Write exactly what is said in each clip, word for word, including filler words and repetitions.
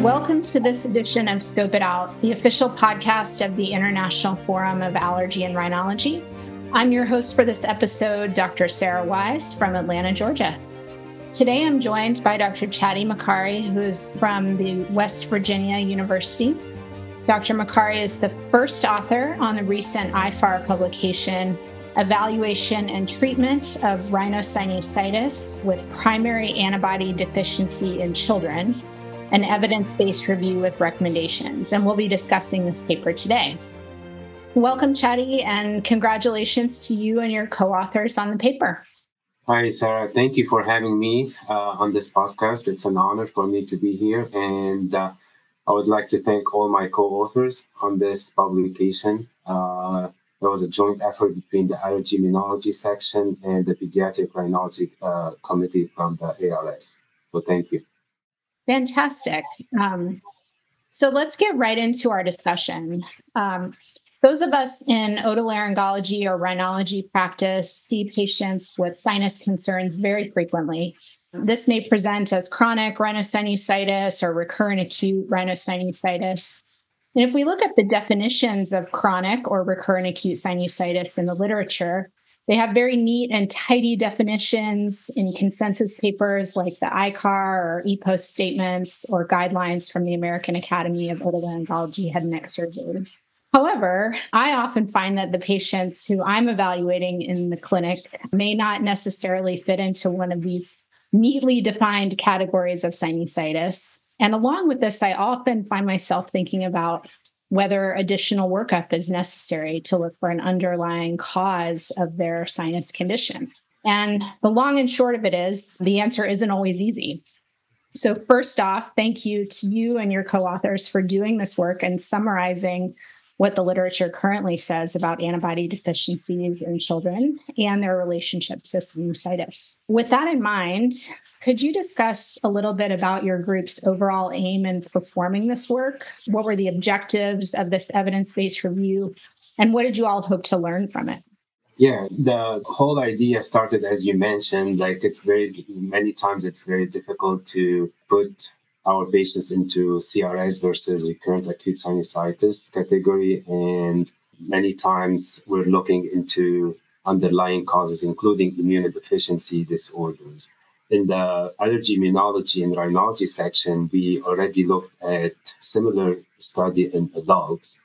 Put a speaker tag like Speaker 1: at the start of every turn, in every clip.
Speaker 1: Welcome to this edition of Scope It Out, the official podcast of the International Forum of Allergy and Rhinology. I'm your host for this episode, Doctor Sarah Wise from Atlanta, Georgia. Today I'm joined by Doctor Chatti Makary, who is from the West Virginia University. Doctor Makary is the first author on the recent I F A R publication, Evaluation and Treatment of Rhinosinusitis with Primary Antibody Deficiency in Children, an evidence-based review with recommendations. And we'll be discussing this paper today. Welcome, Chatti, and congratulations to you and your co-authors on the paper.
Speaker 2: Hi, Sarah. Thank you for having me uh, on this podcast. It's an honor for me to be here. And uh, I would like to thank all my co-authors on this publication. Uh, there was a joint effort between the Allergy Immunology section and the Pediatric Rhinology uh, Committee from the A R S. So thank you.
Speaker 1: Fantastic. Um, so let's get right into our discussion. Um, those of us in otolaryngology or rhinology practice see patients with sinus concerns very frequently. This may present as chronic rhinosinusitis or recurrent acute rhinosinusitis. And if we look at the definitions of chronic or recurrent acute sinusitis in the literature, they have very neat and tidy definitions in consensus papers like the I C A R or E P O S statements or guidelines from the American Academy of Otolaryngology Head and Neck Surgery. However, I often find that the patients who I'm evaluating in the clinic may not necessarily fit into one of these neatly defined categories of sinusitis. And along with this, I often find myself thinking about whether additional workup is necessary to look for an underlying cause of their sinus condition. And the long and short of it is, the answer isn't always easy. So first off, thank you to you and your co-authors for doing this work and summarizing what the literature currently says about antibody deficiencies in children and their relationship to sinusitis. With that in mind, could you discuss a little bit about your group's overall aim in performing this work? What were the objectives of this evidence-based review, and what did you all hope to learn from it?
Speaker 2: Yeah, the whole idea started, as you mentioned, like it's very, many times it's very difficult to put our patients into C R S versus recurrent acute sinusitis category. And many times we're looking into underlying causes, including immunodeficiency disorders. In the allergy immunology and rhinology section, we already looked at similar study in adults.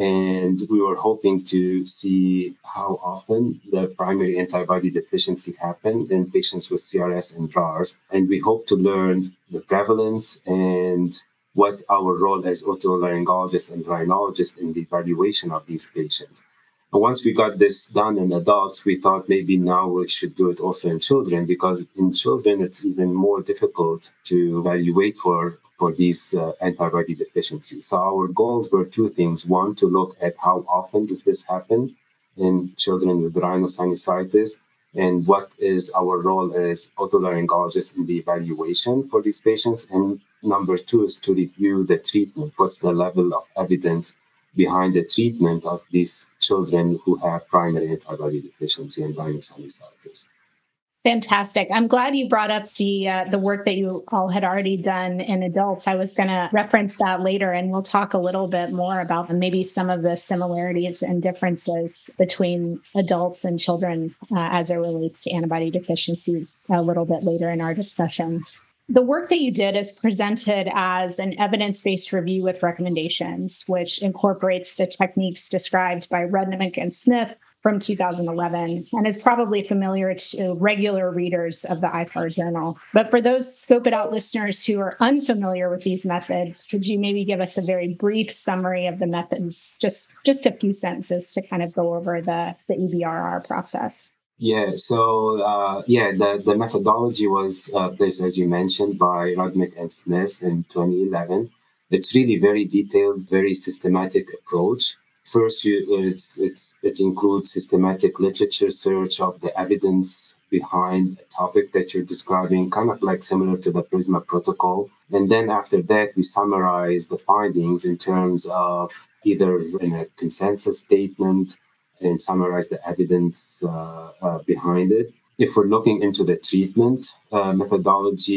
Speaker 2: And we were hoping to see how often the primary antibody deficiency happened in patients with C R S and D R A S. And we hope to learn the prevalence and what our role as otolaryngologists and rhinologists in the evaluation of these patients. And once we got this done in adults, we thought maybe now we should do it also in children, because in children, it's even more difficult to evaluate for for these uh, antibody deficiencies. So our goals were two things. One, to look at how often does this happen in children with rhinosinusitis, and what is our role as otolaryngologists in the evaluation for these patients. And number two is to review the treatment. What's the level of evidence behind the treatment of these children who have primary antibody deficiency and rhinosinusitis?
Speaker 1: Fantastic. I'm glad you brought up the uh, the work that you all had already done in adults. I was going to reference that later, and we'll talk a little bit more about maybe some of the similarities and differences between adults and children uh, as it relates to antibody deficiencies a little bit later in our discussion. The work that you did is presented as an evidence-based review with recommendations, which incorporates the techniques described by Rudnick and Smith from two thousand eleven, and is probably familiar to regular readers of the I F A R journal. But for those Scope It Out listeners who are unfamiliar with these methods, could you maybe give us a very brief summary of the methods, just, just a few sentences to kind of go over the, the E B R R process?
Speaker 2: Yeah, so uh, yeah, the, the methodology was uh, placed, as you mentioned, by Rudnick and Smith in twenty eleven. It's really very detailed, very systematic approach. First, you, it's, it's, it includes systematic literature search of the evidence behind a topic that you're describing, kind of like similar to the PRISMA protocol. And then after that, we summarize the findings in terms of either in a consensus statement and summarize the evidence uh, uh, behind it. If we're looking into the treatment uh, methodology,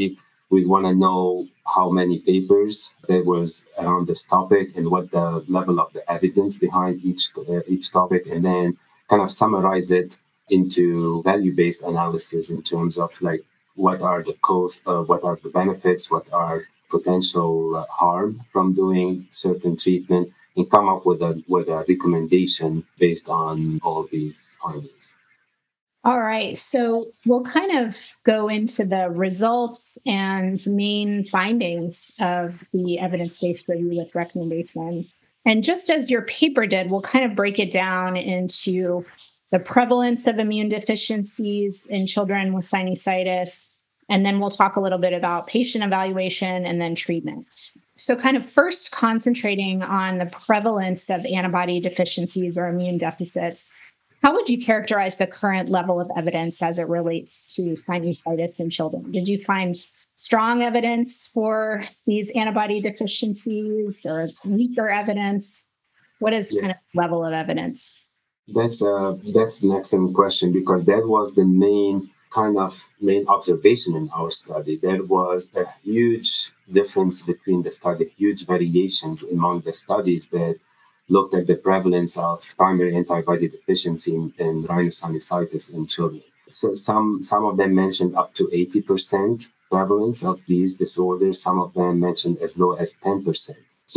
Speaker 2: We want to know how many papers there was around this topic and what the level of the evidence behind each uh, each topic, and then kind of summarize it into value-based analysis in terms of like what are the costs, uh, what are the benefits, what are potential uh, harm from doing certain treatment, and come up with a with a recommendation based on all these findings.
Speaker 1: All right. So we'll kind of go into the results and main findings of the evidence-based review with recommendations. And just as your paper did, we'll kind of break it down into the prevalence of immune deficiencies in children with sinusitis. And then we'll talk a little bit about patient evaluation and then treatment. So kind of first concentrating on the prevalence of antibody deficiencies or immune deficits. How would you characterize the current level of evidence as it relates to sinusitis in children? Did you find strong evidence for these antibody deficiencies or weaker evidence? What is
Speaker 2: Yeah.
Speaker 1: kind of level of evidence?
Speaker 2: That's a that's an excellent question, because that was the main kind of main observation in our study. There was a huge difference between the study, huge variations among the studies that looked at the prevalence of primary antibody deficiency in, in rhinosinusitis in children. So some some of them mentioned up to eighty percent prevalence of these disorders. Some of them mentioned as low as ten percent.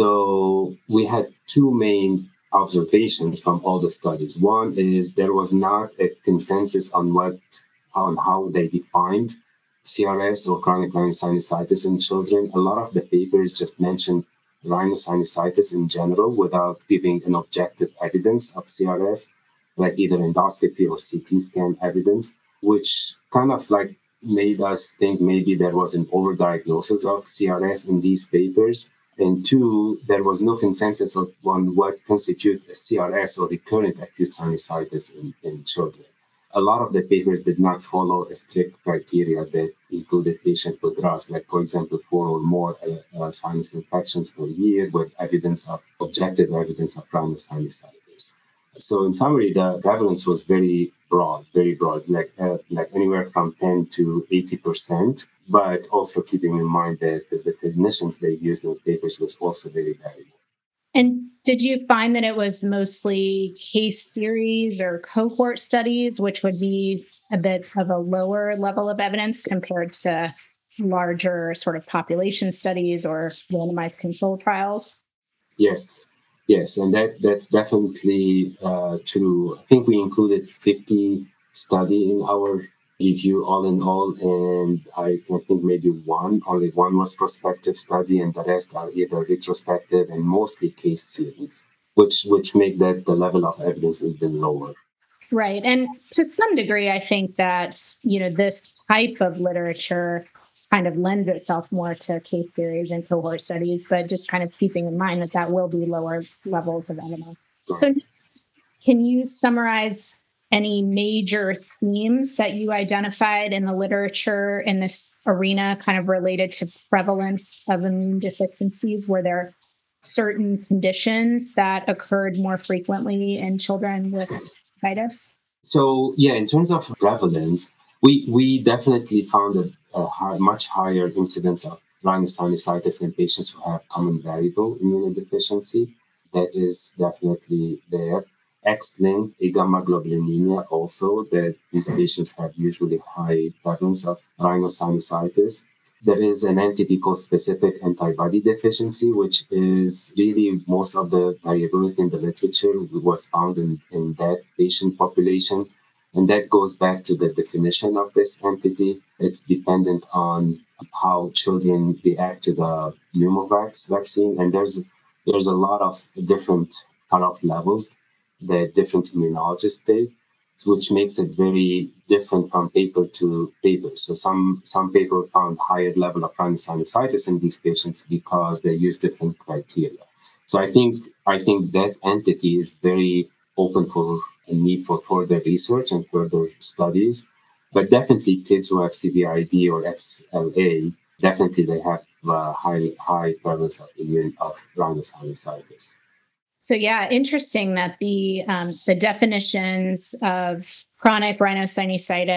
Speaker 2: So we had two main observations from all the studies. One is there was not a consensus on what on how they defined C R S or chronic rhinosinusitis in children. A lot of the papers just mentioned rhinosinusitis in general without giving an objective evidence of C R S, like either endoscopy or C T scan evidence, which kind of like made us think maybe there was an overdiagnosis of C R S in these papers. And two, there was no consensus on what constitutes a C R S or recurrent acute sinusitis in, in children. A lot of the papers did not follow a strict criteria that included patient with R A S, like, for example, four or more uh, uh, sinus infections per year with evidence of objective evidence of rhinosinusitis. So, in summary, the prevalence was very broad, very broad, like uh, like anywhere from ten to eighty percent. But also keeping in mind that the definitions they used in the papers was also very variable.
Speaker 1: And did you find that it was mostly case series or cohort studies, which would be a bit of a lower level of evidence compared to larger sort of population studies or randomized control trials?
Speaker 2: Yes, yes, and that that's definitely uh, true. I think we included fifty study in our review all in all, and I, I think maybe one, only one was prospective study, and the rest are either retrospective and mostly case series, which which make that the level of evidence even lower.
Speaker 1: Right. And to some degree, I think that, you know, this type of literature kind of lends itself more to case series and cohort studies, but just kind of keeping in mind that that will be lower levels of evidence. So
Speaker 2: Right.
Speaker 1: next, can you summarize any major themes that you identified in the literature in this arena kind of related to prevalence of immune deficiencies? Were there certain conditions that occurred more frequently in children with sinusitis?
Speaker 2: So yeah, in terms of prevalence, we we definitely found a, a high, much higher incidence of rhinosinusitis in patients who have common variable immunodeficiency. That is definitely there. X-linked agammaglobulinemia also, that these patients have usually high prevalence of rhinosinusitis. There is an antideacol-specific antibody deficiency, which is really most of the variability in the literature was found in, in that patient population. And that goes back to the definition of this entity. It's dependent on how children react to the pneumovax vaccine. And there's there's a lot of different cutoff levels that different immunologists take, which makes it very different from paper to paper. So some some paper found higher level of rhinosinusitis in these patients because they use different criteria. So I think I think that entity is very open for a need for further research and further studies. But definitely kids who have C V I D or X L A, definitely they have uh, high high prevalence of immune of rhinosinusitis.
Speaker 1: So yeah, interesting that the um, the definitions of chronic rhinosinusitis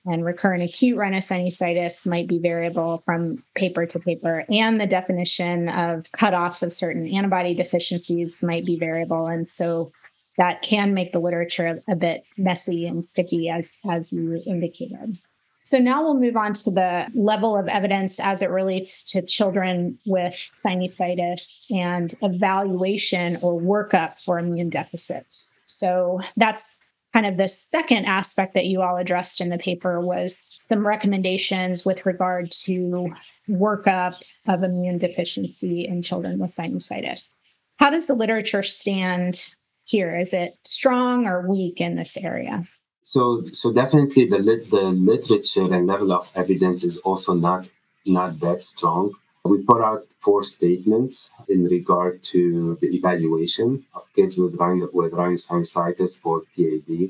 Speaker 1: and recurrent acute rhinosinusitis might be variable from paper to paper, and the definition of cutoffs of certain antibody deficiencies might be variable. And so that can make the literature a bit messy and sticky, as, as you indicated. So now we'll move on to the level of evidence as it relates to children with sinusitis and evaluation or workup for immune deficits. So that's kind of the second aspect that you all addressed in the paper, was some recommendations with regard to workup of immune deficiency in children with sinusitis. How does the literature stand here? Is it strong or weak in this area?
Speaker 2: So, so definitely the lit, the literature and level of evidence is also not not that strong. We put out four statements in regard to the evaluation of kids with, rhino, with rhinosinusitis for P A D.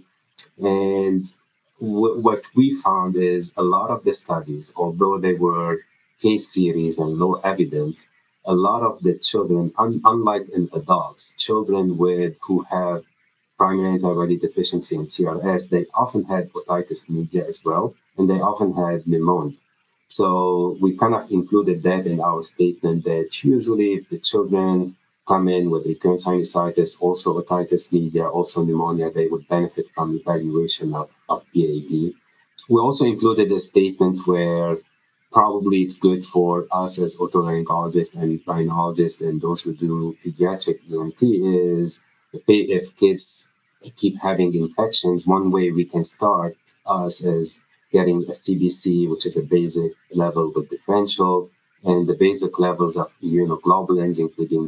Speaker 2: And w- what we found is a lot of the studies, although they were case series and low evidence, a lot of the children, un- unlike in adults, children with who have primary antibody deficiency in C R S, they often had otitis media as well, and they often had pneumonia. So we kind of included that in our statement that usually if the children come in with recurrent sinusitis, also otitis media, also pneumonia, they would benefit from evaluation of, of P A D. We also included a statement where probably it's good for us as otolaryngologists and rhinologists and those who do pediatric E N T is if kids keep having infections, one way we can start us is getting a C B C, which is a basic level with differential, and the basic levels of immunoglobulins, including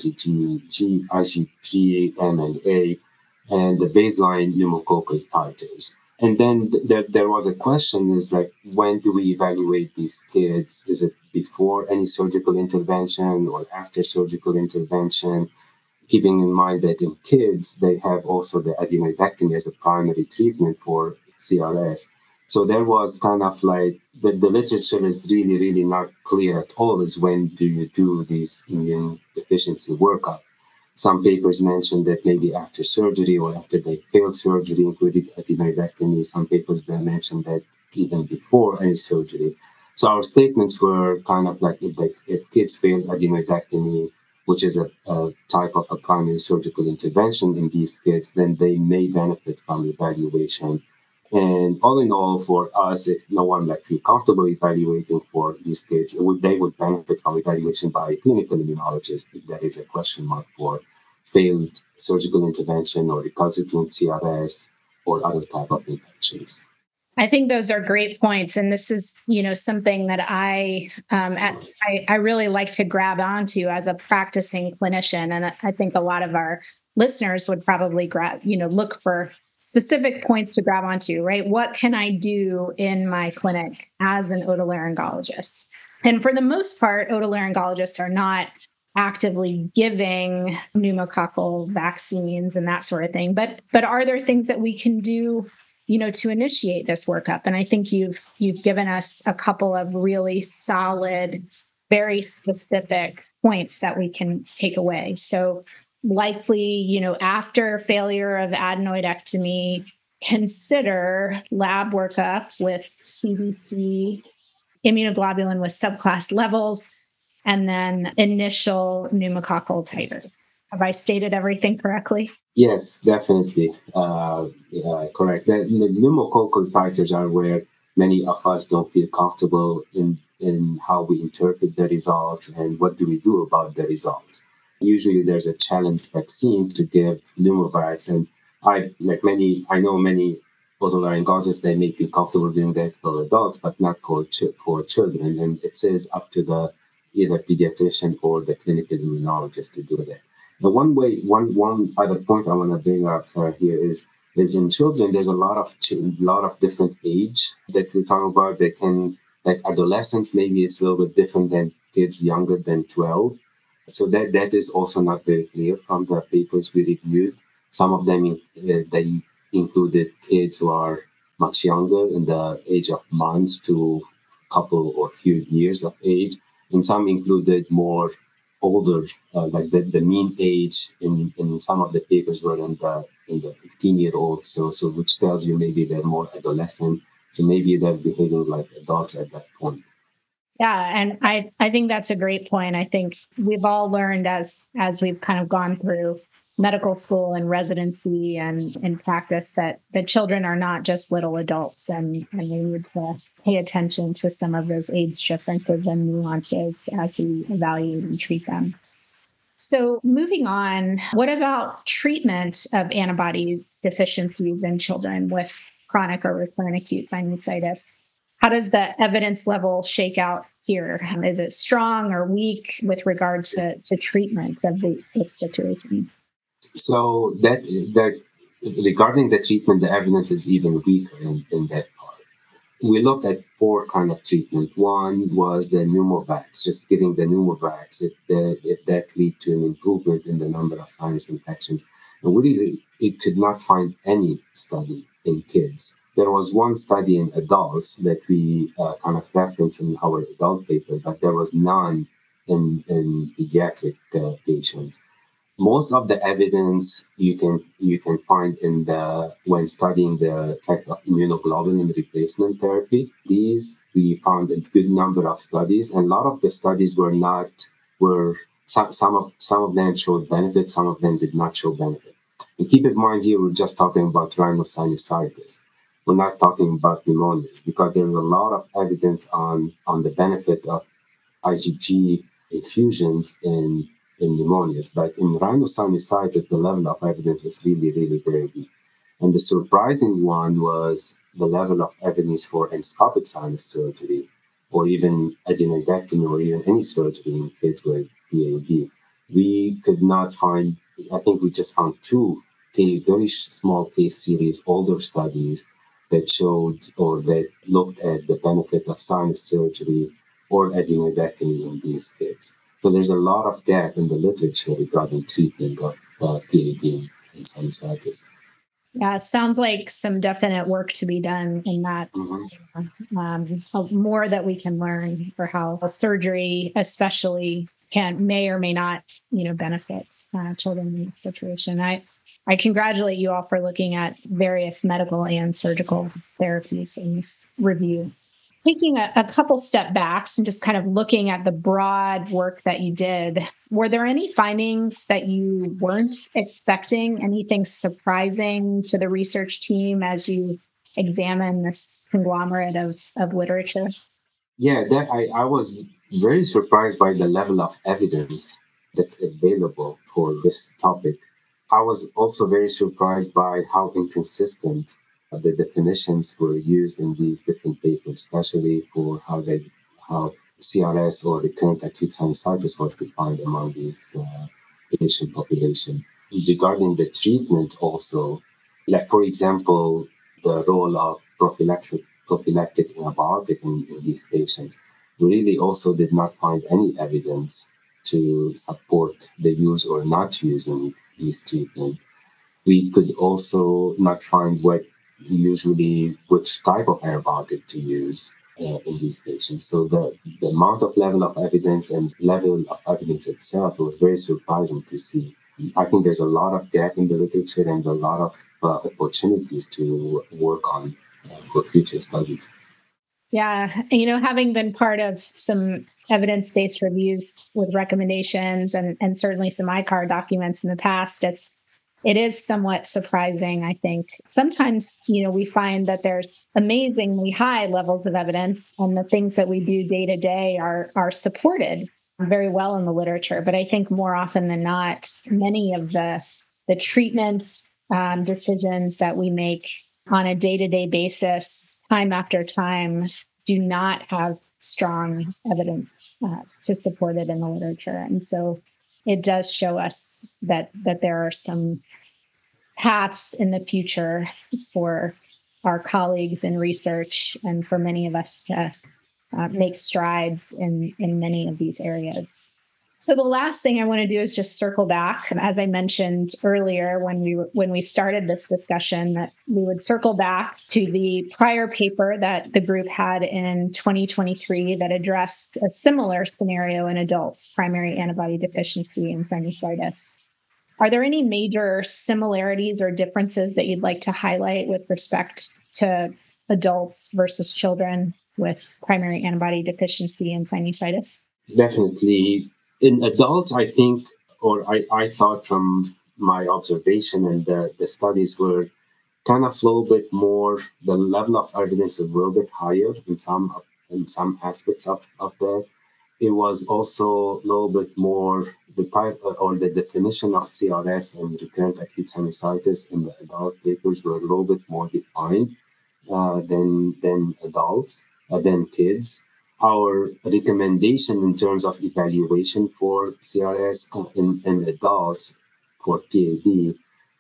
Speaker 2: IgG, IgG, M and A, and the baseline pneumococcal titers. And then th- there, there was a question is like, when do we evaluate these kids? Is it before any surgical intervention or after surgical intervention? Keeping in mind that in kids, they have also the adenoidectomy as a primary treatment for C R S. So there was kind of like, the, the literature is really, really not clear at all is when do you do this immune deficiency workup. Some papers mentioned that maybe after surgery or after they failed surgery, including adenoidectomy. Some papers that mentioned that even before any surgery. So our statements were kind of like, if, they, if kids fail adenoidectomy, which is a, a type of a primary surgical intervention in these kids, then they may benefit from evaluation. And all in all, for us, if no one like feel comfortable evaluating for these kids, it would, they would benefit from evaluation by a clinical immunologist if there is a question mark for failed surgical intervention or recalcitrant C R S or other type of infections.
Speaker 1: I think those are great points. And this is, you know, something that I, um, at, I, I really like to grab onto as a practicing clinician. And I think a lot of our listeners would probably grab, you know, look for specific points to grab onto, right? What can I do in my clinic as an otolaryngologist? And for the most part, otolaryngologists are not actively giving pneumococcal vaccines and that sort of thing. But, but are there things that we can do, you know, to initiate this workup? And I think you've you've given us a couple of really solid, very specific points that we can take away. So likely, you know, after failure of adenoidectomy, consider lab workup with C B C, immunoglobulin with subclass levels, and then initial pneumococcal titers. Have I stated everything correctly?
Speaker 2: Yes, definitely. Uh, yeah, correct. The, the pneumococcal titers are where many of us don't feel comfortable in, in how we interpret the results and what do we do about the results. Usually there's a challenge vaccine to give pneumovax, and I, like many, I know many otolaryngologists, they may feel comfortable doing that for adults, but not for, ch- for children. And it says up to the either pediatrician or the clinical immunologist to do that. The one way, one one other point I want to bring up sorry, here is is in children. There's a lot of ch- lot of different age that we're talking about. They can like adolescents. Maybe it's a little bit different than kids younger than twelve. So that that is also not very clear from the papers we reviewed. Some of them uh, they included kids who are much younger in the age of months to a couple or few years of age, and some included more older, uh, like the, the mean age in, in some of the papers were in the in the fifteen year old, so so which tells you maybe they're more adolescent. So maybe they're behaving like adults at that point.
Speaker 1: Yeah, and I I think that's a great point. I think we've all learned as as we've kind of gone through medical school and residency and in practice that the children are not just little adults, and and we need to pay attention to some of those age differences and nuances as we evaluate and treat them. So moving on, what about treatment of antibody deficiencies in children with chronic or recurrent acute sinusitis? How does the evidence level shake out here? Is it strong or weak with regard to, to treatment of the, this situation?
Speaker 2: So that that regarding the treatment, the evidence is even weaker in, in that part. We looked at four kind of treatment. One was the pneumovax, just getting the pneumovax, if, the, if that lead to an improvement in the number of sinus infections. And we really it could not find any study in kids. There was one study in adults that we uh, kind of referenced in our adult paper, but there was none in, in pediatric uh, patients. Most of the evidence you can you can find in the when studying the effect of immunoglobulin replacement therapy. These we found a good number of studies, and a lot of the studies were not were some, some of some of them showed benefit, some of them did not show benefit. And keep in mind here we're just talking about rhinosinusitis. We're not talking about pneumonias because there's a lot of evidence on on the benefit of IgG infusions in in pneumonias, but in rhinosinusitis, the level of evidence is really, really very weak. And the surprising one was the level of evidence for endoscopic sinus surgery, or even adenodectomy, or even any surgery in kids with P A D. We could not find, I think we just found two very small case series, older studies that showed or that looked at the benefit of sinus surgery or adenodectomy in these kids. So there's a lot of gap in the literature regarding treatment of uh, P A D and sinusitis.
Speaker 1: Yeah, sounds like some definite work to be done in that. Mm-hmm. Um, more that we can learn for how surgery, especially, can may or may not, you know, benefit uh, children in this situation. I, I congratulate you all for looking at various medical and surgical therapies in this review. Taking a, a couple step backs and just kind of looking at the broad work that you did, were there any findings that you weren't expecting? Anything surprising to the research team as you examine this conglomerate of, of literature?
Speaker 2: Yeah, that I, I was very surprised by the level of evidence that's available for this topic. I was also very surprised by how inconsistent the definitions were used in these different papers, especially for how they how C R S or recurrent acute sinusitis was defined among these uh, patient population. Regarding the treatment also, like for example, the role of prophylactic prophylactic antibiotic in, in these patients, we really also did not find any evidence to support the use or not using these treatments. We could also not find what usually which type of antibiotic to use uh, in these patients. So the, the amount of level of evidence and level of evidence itself was very surprising to see. I think there's a lot of gap in the literature and a lot of uh, opportunities to work on uh, for future studies.
Speaker 1: Yeah, you know, having been part of some evidence-based reviews with recommendations and, and certainly some I C A R documents in the past, it's it is somewhat surprising, I think. Sometimes, you know, we find that there's amazingly high levels of evidence and the things that we do day to day are are supported very well in the literature. But I think more often than not, many of the the treatments um, decisions that we make on a day-to-day basis, time after time, do not have strong evidence uh, to support it in the literature. And so it does show us that that there are some paths in the future for our colleagues in research and for many of us to uh, make strides in, in many of these areas. So the last thing I want to do is just circle back. As I mentioned earlier, when we when we started this discussion, that we would circle back to the prior paper that the group had in twenty twenty-three that addressed a similar scenario in adults, primary antibody deficiency and sinusitis. Are there any major similarities or differences that you'd like to highlight with respect to adults versus children with primary antibody deficiency and sinusitis?
Speaker 2: Definitely. In adults, I think, or I, I thought from my observation and the, the studies were kind of a little bit more, the level of evidence is a little bit higher in some in some aspects of, of that. It was also a little bit more, the type or the definition of C R S and recurrent acute sinusitis in the adult papers were a little bit more defined uh, than than adults, uh, than kids. Our recommendation in terms of evaluation for C R S in, in adults for P A D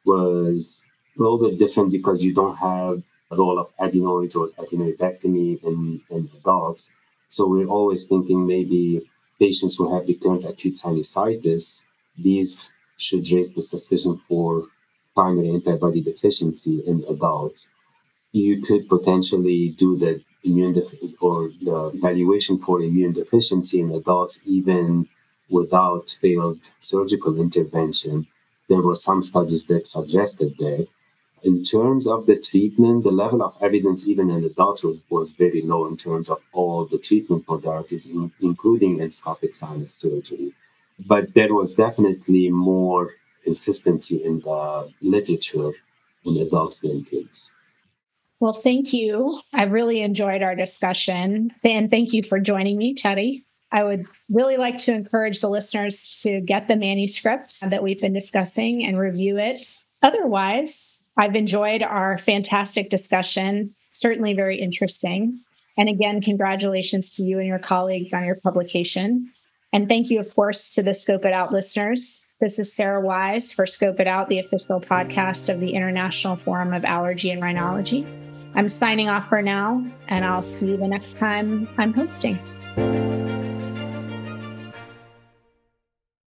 Speaker 2: was a little bit different because you don't have a role of adenoids or adenoidectomy in, in adults. So we're always thinking maybe patients who have recurrent acute sinusitis, these should raise the suspicion for primary antibody deficiency in adults. You could potentially do the immune def- or the evaluation for immune deficiency in adults even without failed surgical intervention. There were some studies that suggested that. In terms of the treatment, the level of evidence even in adults was, was very low in terms of all the treatment modalities, in, including endoscopic sinus surgery. But there was definitely more consistency in the literature in adults than kids.
Speaker 1: Well, thank you. I really enjoyed our discussion. And thank you for joining me, Chetty. I would really like to encourage the listeners to get the manuscript that we've been discussing and review it. Otherwise, I've enjoyed our fantastic discussion, certainly very interesting. And again, congratulations to you and your colleagues on your publication. And thank you, of course, to the Scope It Out listeners. This is Sarah Wise for Scope It Out, the official podcast of the International Forum of Allergy and Rhinology. I'm signing off for now, and I'll see you the next time I'm hosting.